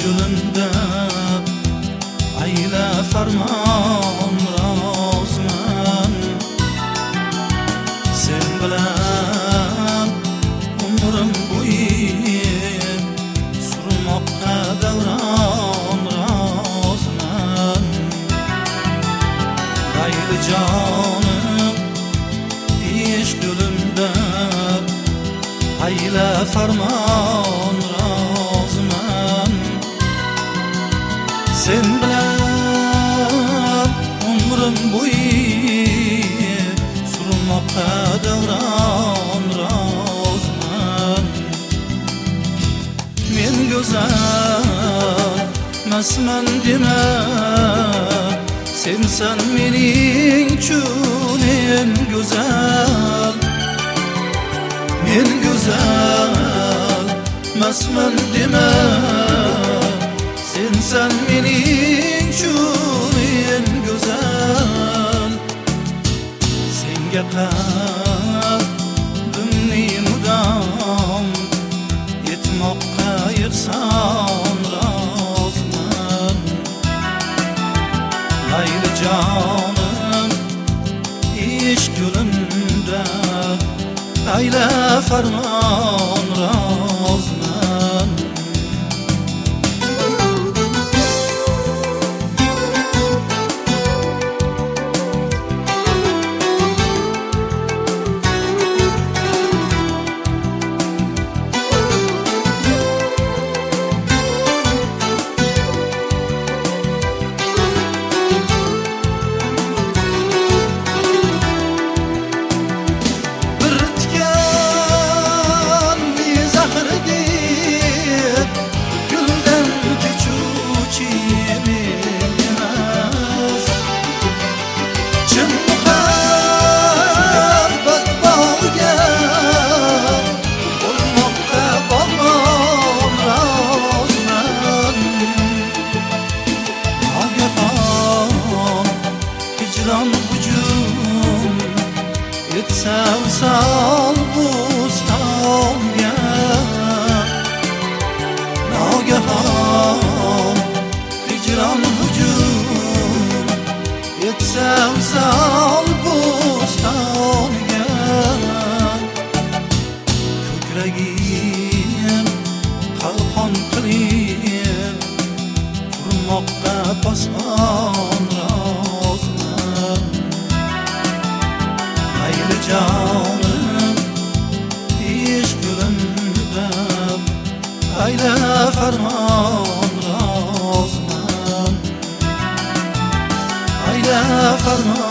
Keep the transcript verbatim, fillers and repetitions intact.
gülünde ayle farman rozman. Sen bilen umrim bo'yi surmoqqa davron rozman. Ayli jonim ish gülünde ayle farman rozman. Sen bilen umrim bo'yi surmoqqa davron rozman. Men go'zal masman dema, sensan mening uchun en go'zal. Men go'zal masman dema, sensan mening uchun en go'zal. Senga qalbimni mudom yetmoqqa yig'sam rozman. Mayli jonim ish yo'limda ayla farmon rozman. Hücum etsem sal bustonga, nogahon hicran hücum etsem sal bustonga. Ko'kragim qalqon qilib turmoqqa posmon rozman. Ayli jonim ish yo'limda ayla farmon rozman. Ayla farmon